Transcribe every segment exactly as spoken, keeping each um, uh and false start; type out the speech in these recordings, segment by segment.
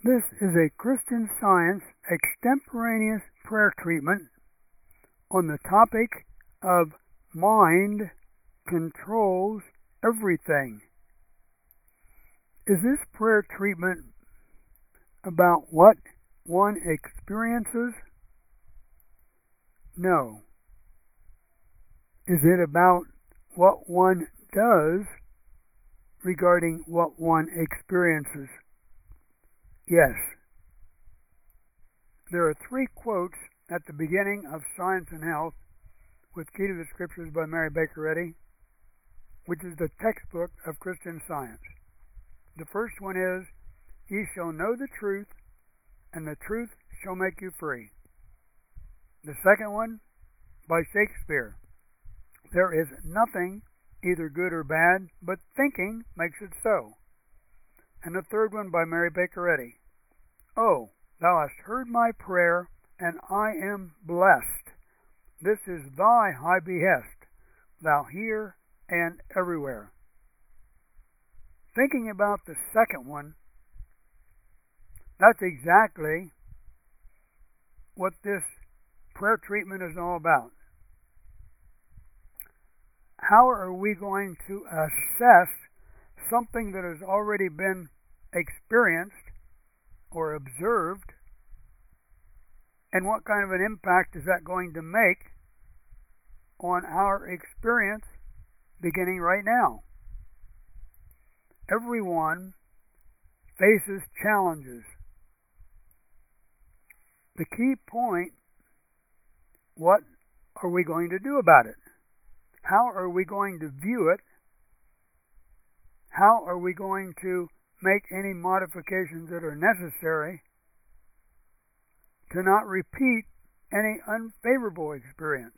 This is a Christian Science extemporaneous prayer treatment on the topic of mind controls everything. Is this prayer treatment about what one experiences? No. Is it about what one does regarding what one experiences? Yes. There are three quotes at the beginning of Science and Health with Key to the Scriptures by Mary Baker Eddy, which is the textbook of Christian Science. The first one is, "Ye shall know the truth, and the truth shall make you free." The second one, by Shakespeare, "There is nothing either good or bad, but thinking makes it so." And the third one, by Mary Baker Eddy, "Oh, thou hast heard my prayer, and I am blessed. This is thy high behest, thou here and everywhere." Thinking about the second one, that's exactly what this prayer treatment is all about. How are we going to assess something that has already been experienced or observed, and what kind of an impact is that going to make on our experience beginning right now? Everyone faces challenges. The key point, what are we going to do about it? How are we going to view it? How are we going to make any modifications that are necessary to not repeat any unfavorable experience?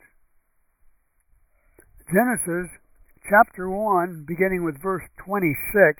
Genesis chapter one, beginning with verse twenty-six,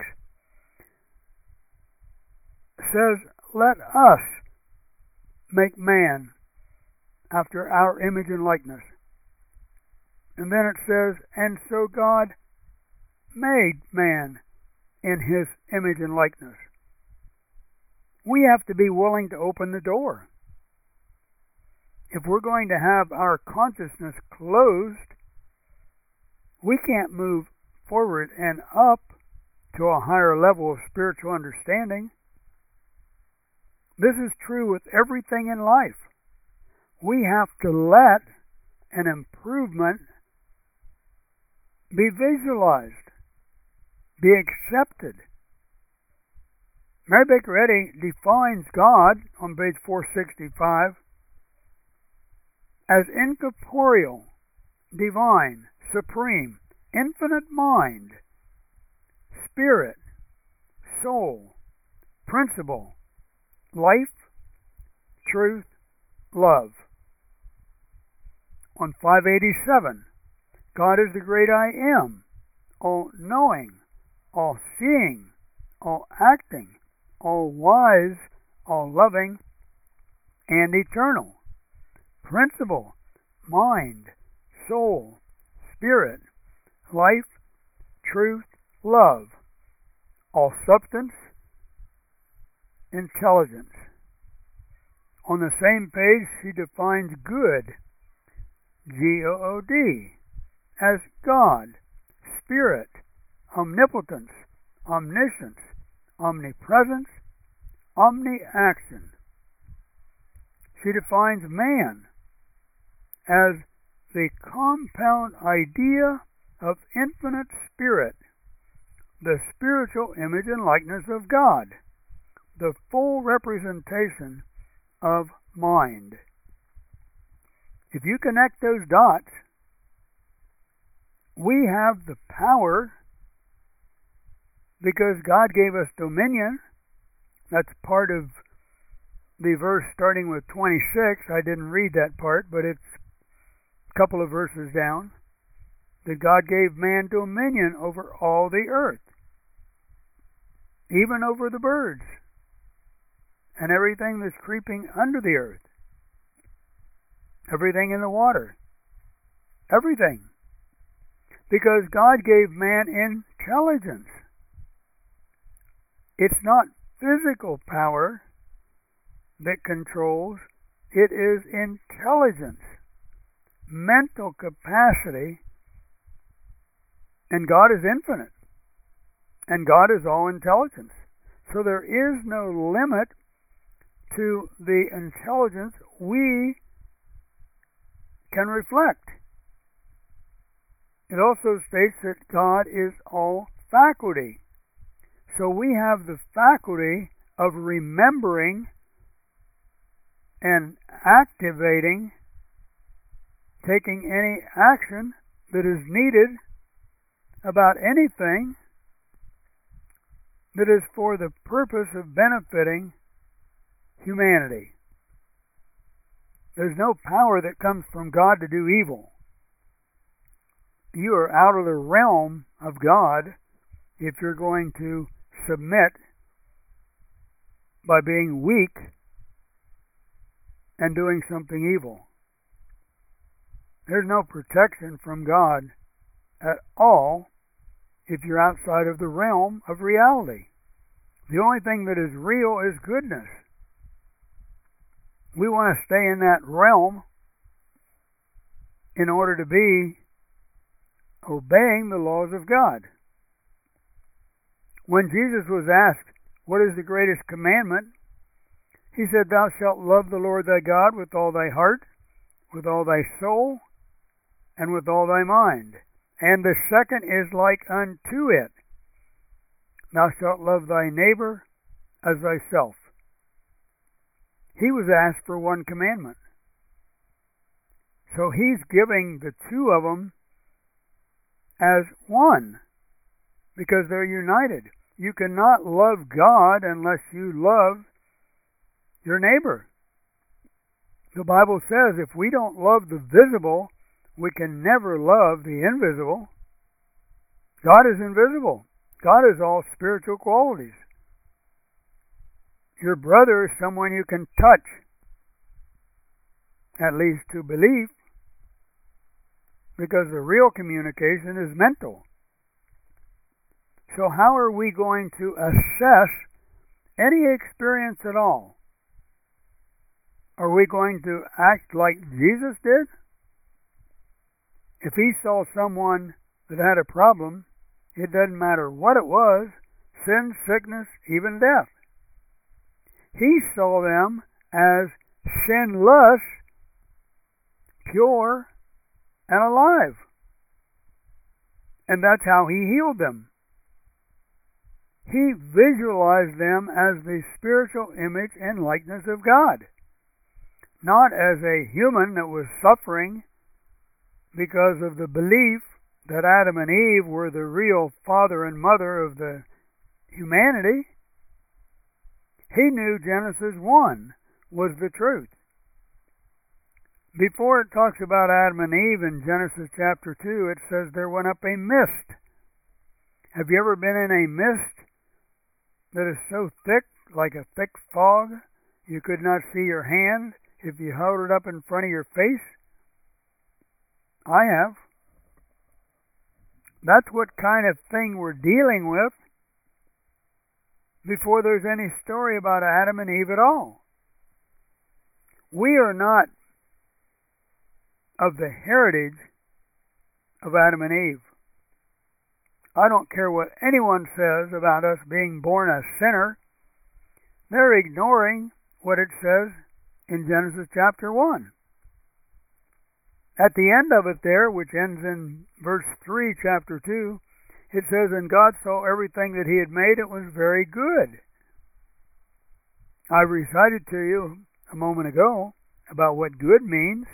says, "Let us make man after our image and likeness." And then it says, "And so God made man in his image and likeness." We have to be willing to open the door. If we're going to have our consciousness closed, we can't move forward and up to a higher level of spiritual understanding. This is true with everything in life. We have to let an improvement be visualized, be accepted. Mary Baker Eddy defines God on page four sixty-five as incorporeal, divine, supreme, infinite mind, spirit, soul, principle, life, truth, love. On five eighty-seven, God is the great I am, all-knowing, all-seeing, all-acting, all-wise, all-loving, and eternal. Principle, mind, soul, spirit, life, truth, love, all substance, intelligence. On the same page, she defines good, G O O D, as God, Spirit, omnipotence, omniscience, omnipresence, omni-action. She defines man as the compound idea of infinite spirit, the spiritual image and likeness of God, the full representation of mind. If you connect those dots, we have the power, because God gave us dominion. That's part of the verse starting with twenty-six. I didn't read that part, but it's a couple of verses down. That God gave man dominion over all the earth, even over the birds and everything that's creeping under the earth, everything in the water, everything. Because God gave man intelligence. It's not physical power that controls. It is intelligence, mental capacity, and God is infinite, and God is all intelligence. So there is no limit to the intelligence we can reflect. It also states that God is all faculty. So we have the faculty of remembering and activating, taking any action that is needed about anything that is for the purpose of benefiting humanity. There's no power that comes from God to do evil. You are out of the realm of God if you're going to submit by being weak and doing something evil. There's no protection from God at all if you're outside of the realm of reality. The only thing that is real is goodness. We want to stay in that realm in order to be obeying the laws of God. When Jesus was asked, what is the greatest commandment? He said, thou shalt love the Lord thy God with all thy heart, with all thy soul, and with all thy mind. And the second is like unto it. Thou shalt love thy neighbor as thyself. He was asked for one commandment. So he's giving the two of them as one, because they're united. You cannot love God unless you love your neighbor. The Bible says if we don't love the visible, we can never love the invisible. God is invisible. God is all spiritual qualities. Your brother is someone you can touch, at least to believe, because the real communication is mental. So how are we going to assess any experience at all? Are we going to act like Jesus did? If he saw someone that had a problem, it doesn't matter what it was, sin, sickness, even death. He saw them as sinless, pure, and alive. And that's how he healed them. He visualized them as the spiritual image and likeness of God, not as a human that was suffering because of the belief that Adam and Eve were the real father and mother of the humanity. He knew Genesis one was the truth. Before it talks about Adam and Eve in Genesis chapter two, it says there went up a mist. Have you ever been in a mist that is so thick, like a thick fog, you could not see your hand if you held it up in front of your face? I have. That's what kind of thing we're dealing with before there's any story about Adam and Eve at all. We are not of the heritage of Adam and Eve. I don't care what anyone says about us being born a sinner. They're ignoring what it says in Genesis chapter one. At the end of it there, which ends in verse three, chapter two, it says, and God saw everything that he had made, it was very good. I recited to you a moment ago about what good means.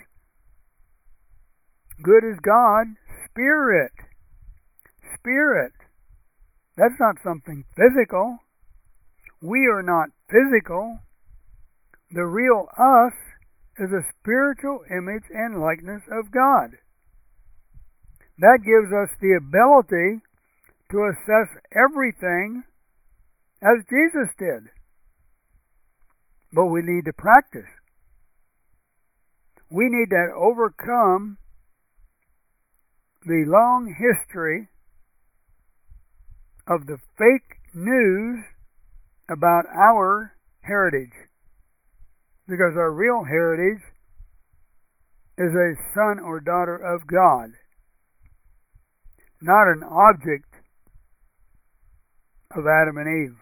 Good is God, Spirit. Spirit. That's not something physical. We are not physical. The real us is a spiritual image and likeness of God. That gives us the ability to assess everything as Jesus did. But we need to practice. We need to overcome the long history of the fake news about our heritage. because our real heritage is a son or daughter of God, not an object of Adam and Eve.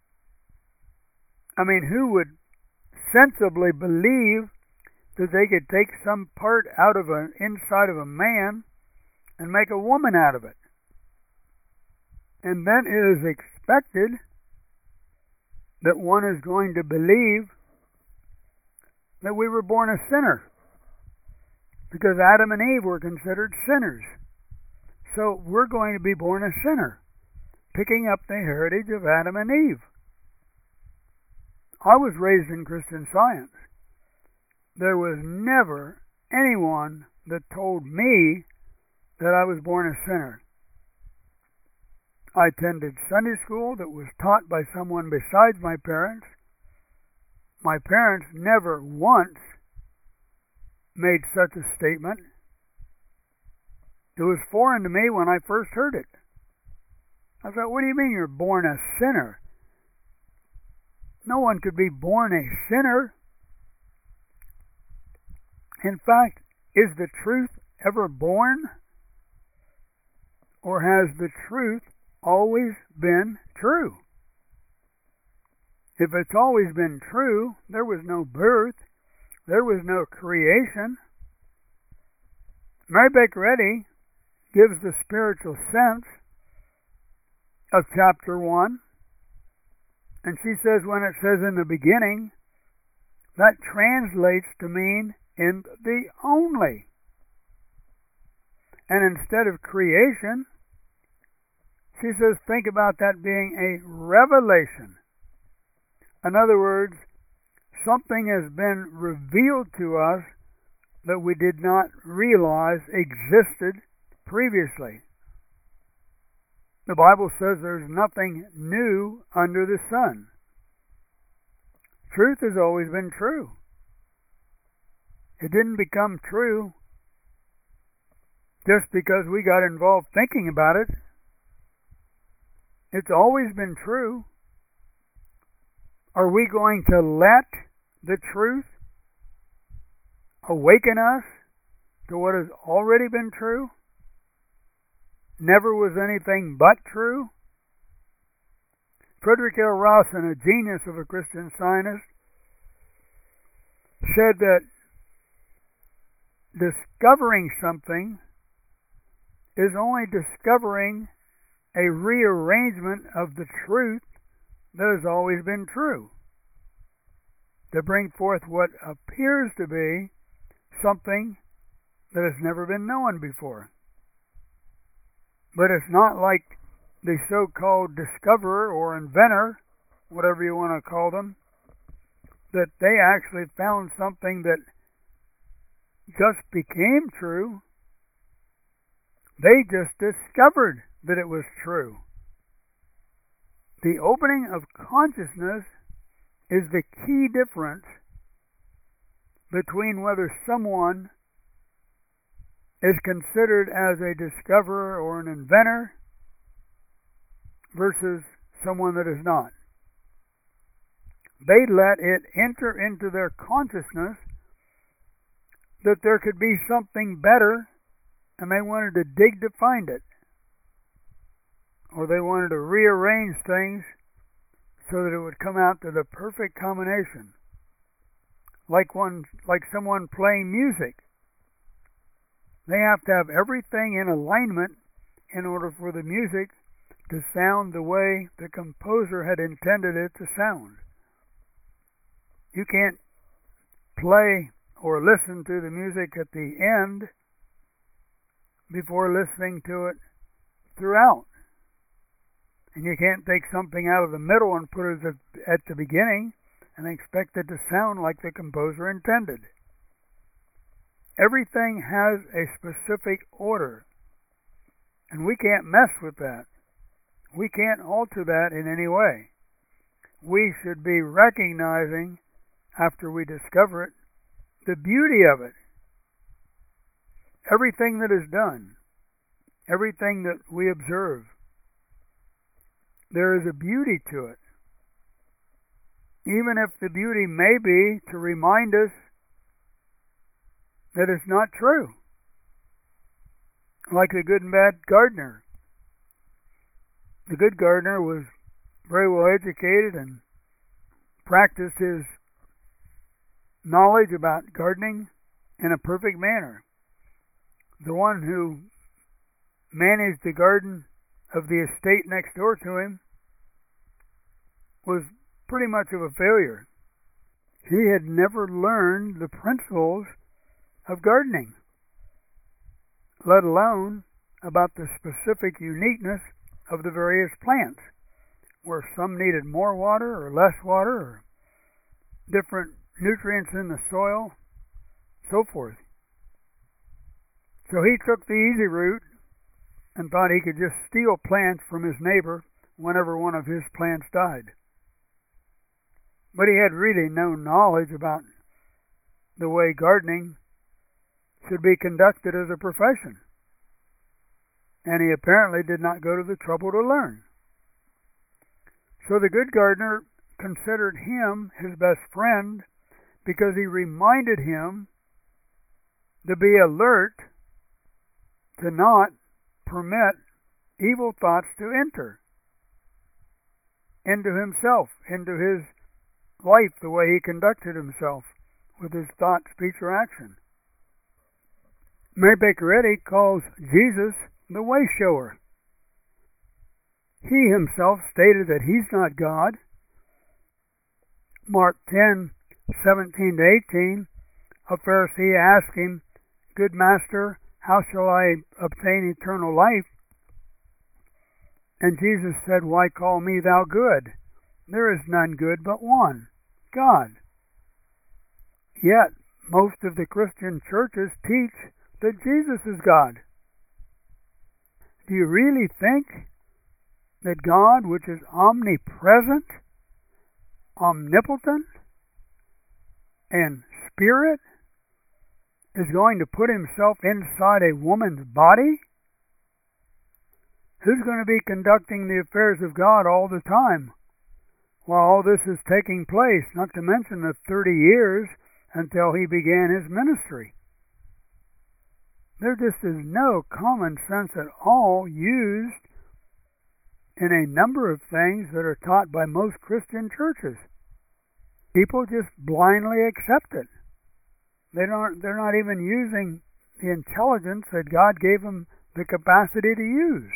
I mean, who would sensibly believe that they could take some part out of an inside of a man and make a woman out of it? And then it is expected that one is going to believe that we were born a sinner, because Adam and Eve were considered sinners. So we're going to be born a sinner, picking up the heritage of Adam and Eve. I was raised in Christian Science. There was never anyone that told me that I was born a sinner. I attended Sunday school that was taught by someone besides my parents. My parents never once made such a statement. It was foreign to me when I first heard it. I thought, what do you mean you're born a sinner? No one could be born a sinner. In fact, is the truth ever born? Or has the truth always been true? If it's always been true, there was no birth, there was no creation. Mary Baker Eddy gives the spiritual sense of chapter one, and she says when it says in the beginning, that translates to mean in the only. And instead of creation, she says think about that being a revelation. In other words, something has been revealed to us that we did not realize existed previously. The Bible says there's nothing new under the sun. Truth has always been true. It didn't become true just because we got involved thinking about it. It's always been true. Are we going to let the truth awaken us to what has already been true? Never was anything but true? Frederick L. Rawson, a genius of a Christian Scientist, said that discovering something is only discovering a rearrangement of the truth that has always been true, to bring forth what appears to be something that has never been known before. But it's not like the so-called discoverer or inventor, whatever you want to call them, that they actually found something that just became true. They just discovered that it was true. The opening of consciousness is the key difference between whether someone is considered as a discoverer or an inventor versus someone that is not. They let it enter into their consciousness that there could be something better, and they wanted to dig to find it. Or they wanted to rearrange things so that it would come out to the perfect combination. Like one, like someone playing music. They have to have everything in alignment in order for the music to sound the way the composer had intended it to sound. You can't play or listen to the music at the end before listening to it throughout. And you can't take something out of the middle and put it at the beginning and expect it to sound like the composer intended. Everything has a specific order, and we can't mess with that. We can't alter that in any way. We should be recognizing, after we discover it, the beauty of it. Everything that is done, everything that we observe, there is a beauty to it. even if the beauty may be to remind us that it's not true. Like the good and bad gardener. The good gardener was very well educated and practiced his knowledge about gardening in a perfect manner. The one who managed the garden of the estate next door to him was pretty much of a failure. He had never learned the principles of gardening, let alone about the specific uniqueness of the various plants, where some needed more water or less water, or different nutrients in the soil, so forth. So he took the easy route and thought he could just steal plants from his neighbor whenever one of his plants died. But he had really no knowledge about the way gardening should be conducted as a profession. And he apparently did not go to the trouble to learn. So the good gardener considered him his best friend because he reminded him to be alert to not permit evil thoughts to enter into himself, into his life, the way he conducted himself with his thought, speech, or action. Mary Baker Eddy calls Jesus the way shower. He himself stated that he's not God. Mark ten, seventeen to eighteen, a Pharisee asked him, "Good master, how shall I obtain eternal life?" And Jesus said, "Why call me thou good? There is none good but one, God." Yet, most of the Christian churches teach that Jesus is God. Do you really think that God, which is omnipresent, omnipotent, and spirit, is going to put himself inside a woman's body? Who's going to be conducting the affairs of God all the time while all this is taking place, not to mention the thirty years until he began his ministry? There just is no common sense at all used in a number of things that are taught by most Christian churches. People just blindly accept it. They don't, they're not even using the intelligence that God gave them the capacity to use.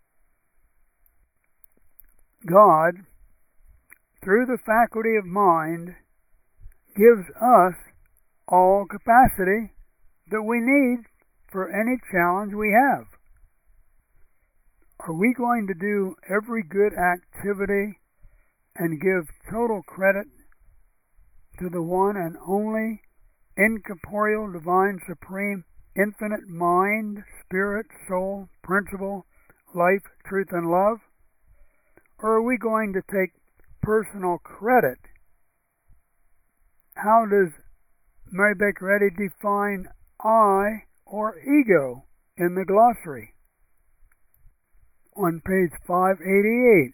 God, through the faculty of mind, gives us all capacity that we need for any challenge we have. Are we going to do every good activity and give total credit to the one and only incorporeal, divine, supreme, infinite mind, spirit, soul, principle, life, truth, and love? Or are we going to take personal credit? How does Mary Baker Eddy define I or ego in the glossary? On page five eighty-eight,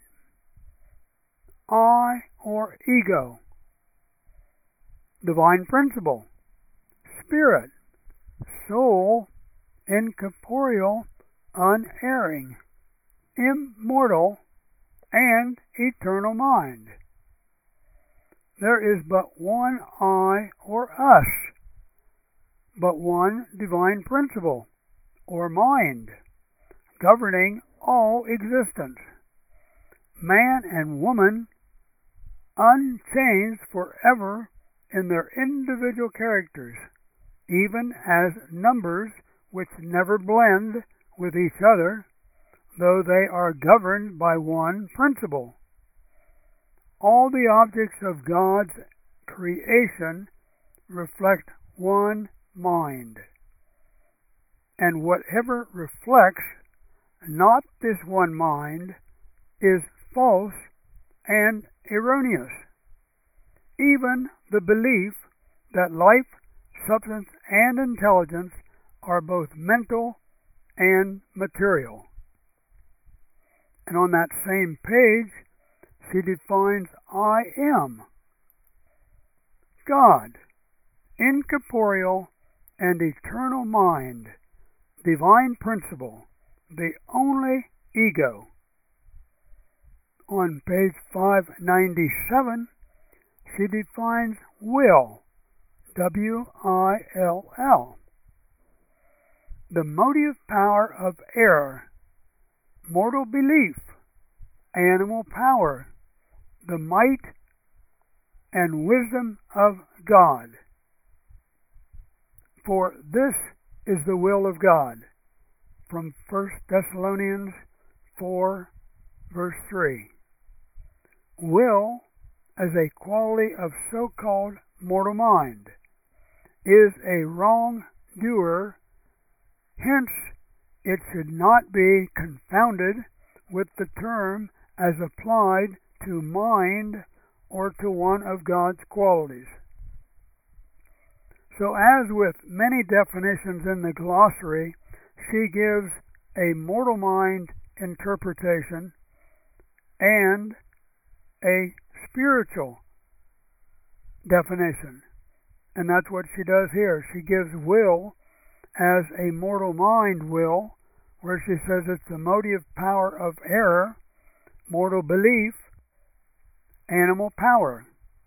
I or ego, divine principle, spirit, soul, incorporeal, unerring, immortal, and eternal mind. There is but one I or us, but one divine principle or mind governing all existence. Man and woman unchanged forever in their individual characters, even as numbers which never blend with each other, though they are governed by one principle. All the objects of God's creation reflect one mind, and whatever reflects not this one mind is false and erroneous. Even the belief that life, substance, and intelligence are both mental and material. And on that same page, she defines I am God, incorporeal and eternal mind, divine principle, the only ego. On page five ninety-seven, she defines will, W I L L, the motive power of error, mortal belief, animal power, the might and wisdom of God. For this is the will of God, from First Thessalonians four, verse three. Will, as a quality of so-called mortal mind, is a wrongdoer, hence it should not be confounded with the term as applied to mind or to one of God's qualities. So as with many definitions in the glossary, she gives a mortal mind interpretation and a spiritual definition. And that's what she does here. She gives will as a mortal mind will, where she says it's the motive power of error, mortal belief, animal power.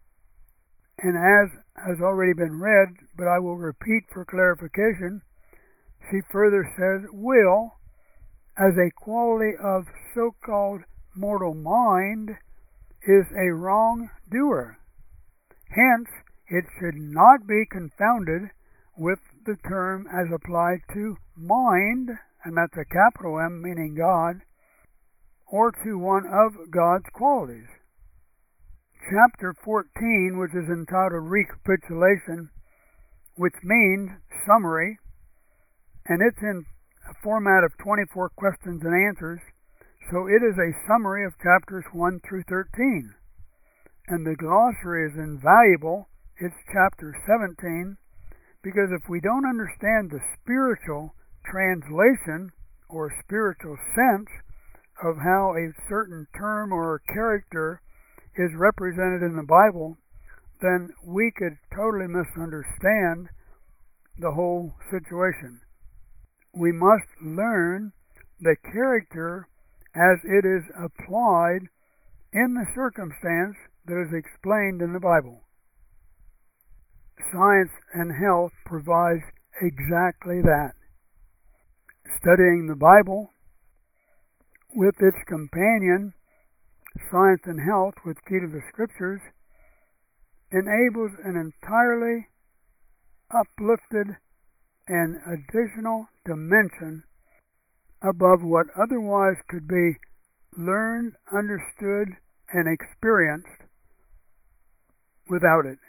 And as has already been read, but I will repeat for clarification, she further says will, as a quality of so-called mortal mind, is a wrongdoer. Hence, it should not be confounded with the term as applied to mind, and that's a capital M meaning God, or to one of God's qualities. Chapter fourteen, which is entitled Recapitulation, which means summary, and it's in a format of twenty-four questions and answers, so it is a summary of chapters one through thirteen. And the glossary is invaluable. It's chapter seventeen, because if we don't understand the spiritual translation or spiritual sense of how a certain term or character is represented in the Bible, then we could totally misunderstand the whole situation. We must learn the character as it is applied in the circumstance that is explained in the Bible. Science and Health provides exactly that. Studying the Bible with its companion, Science and Health with Key to the Scriptures, enables an entirely uplifted and additional dimension above what otherwise could be learned, understood, and experienced without it.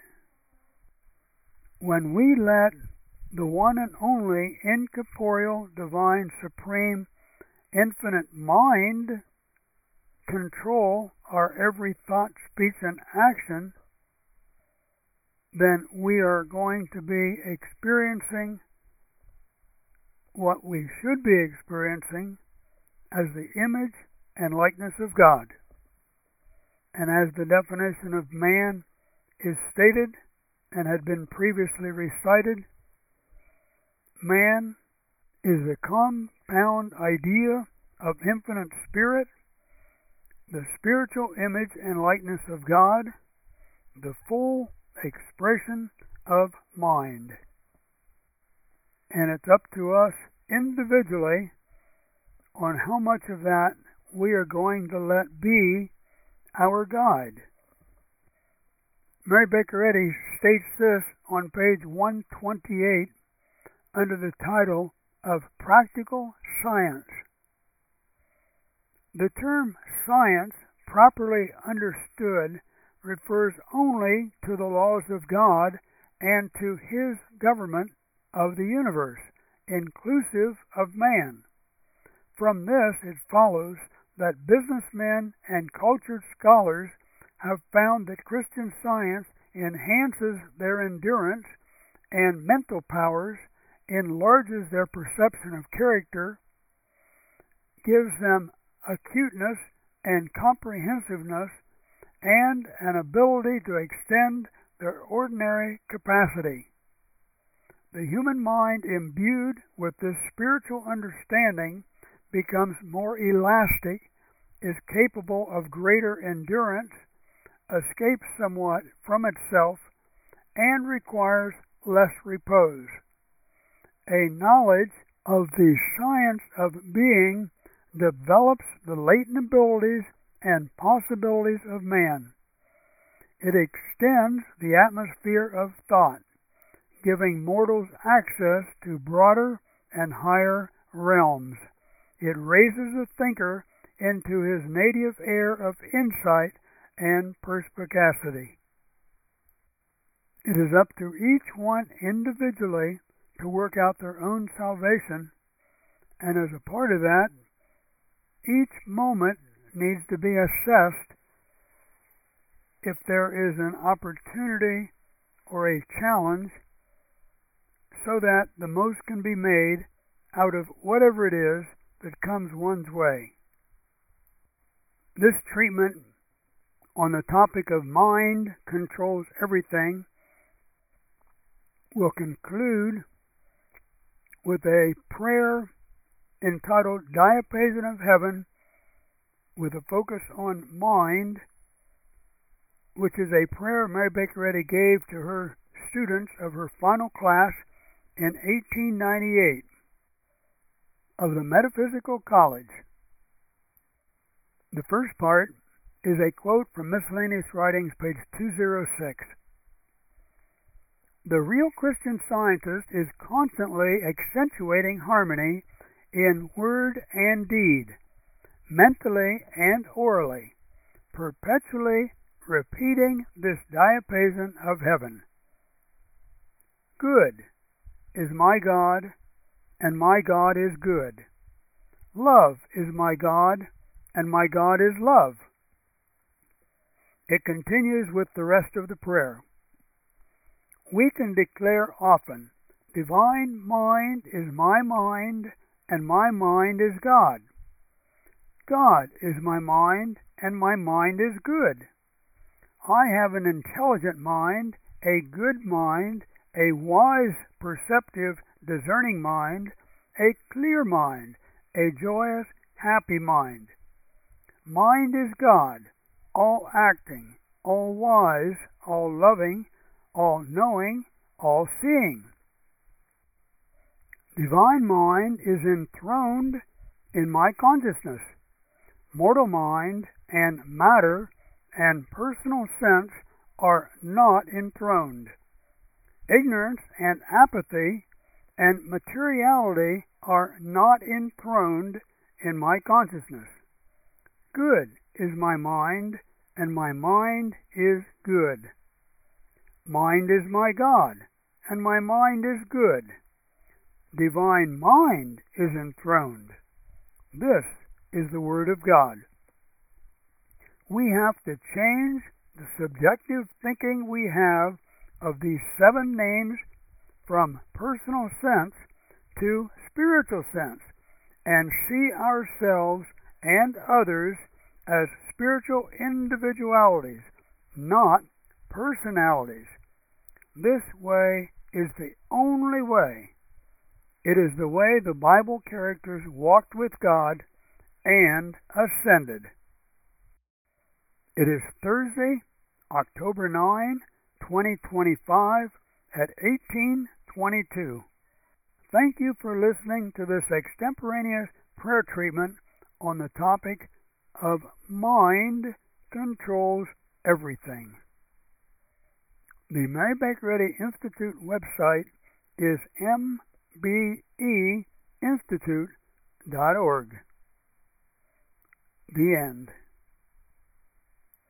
When we let the one and only incorporeal, divine, supreme, infinite mind control our every thought, speech, and action, then we are going to be experiencing what we should be experiencing as the image and likeness of God. And as the definition of man is stated and had been previously recited, man is the compound idea of infinite spirit, the spiritual image and likeness of God, the full expression of mind. And it's up to us individually on how much of that we are going to let be our guide. Mary Baker Eddy states this on page one twenty-eight under the title of Practical Science. The term science, properly understood, refers only to the laws of God and to His government of the universe, inclusive of man. From this it follows that businessmen and cultured scholars have found that Christian Science enhances their endurance and mental powers, enlarges their perception of character, gives them acuteness and comprehensiveness, and an ability to extend their ordinary capacity. The human mind imbued with this spiritual understanding becomes more elastic, is capable of greater endurance, escapes somewhat from itself, and requires less repose. A knowledge of the science of being develops the latent abilities and possibilities of man. It extends the atmosphere of thought, giving mortals access to broader and higher realms. It raises the thinker into his native air of insight and perspicacity. It is up to each one individually to work out their own salvation, and as a part of that, each moment needs to be assessed if there is an opportunity or a challenge so that the most can be made out of whatever it is that comes one's way. This treatment on the topic of mind controls everything will conclude with a prayer entitled Diapason of Heaven, with a focus on mind, which is a prayer Mary Baker Eddy gave to her students of her final class in eighteen ninety-eight of the Metaphysical College. The first part is a quote from Miscellaneous Writings, page two oh six. The real Christian Scientist is constantly accentuating harmony in word and deed, mentally and orally, perpetually repeating this diapason of heaven. Good is my God, and my God is good. Love is my God, and my God is love. It continues with the rest of the prayer. We can declare often, Divine mind is my mind, and my mind is God. God is my mind, and my mind is good. I have an intelligent mind, a good mind, a wise, perceptive, discerning mind, a clear mind, a joyous, happy mind. Mind is God, all acting, all wise, all loving, all knowing, all seeing. Divine mind is enthroned in my consciousness. Mortal mind and matter and personal sense are not enthroned. Ignorance and apathy and materiality are not enthroned in my consciousness. Good is my mind, and my mind is good. Mind is my God, and my mind is good. Divine mind is enthroned. This is the Word of God. We have to change the subjective thinking we have of these seven names from personal sense to spiritual sense, and see ourselves and others as spiritual individualities, not personalities. This way is the only way. It is the way the Bible characters walked with God and ascended. It is Thursday, October ninth, twenty twenty-five at eighteen twenty-two. Thank you for listening to this extemporaneous prayer treatment on the topic of mind controls everything. The Mary Baker Eddy Institute website is m b e institute dot org. The end.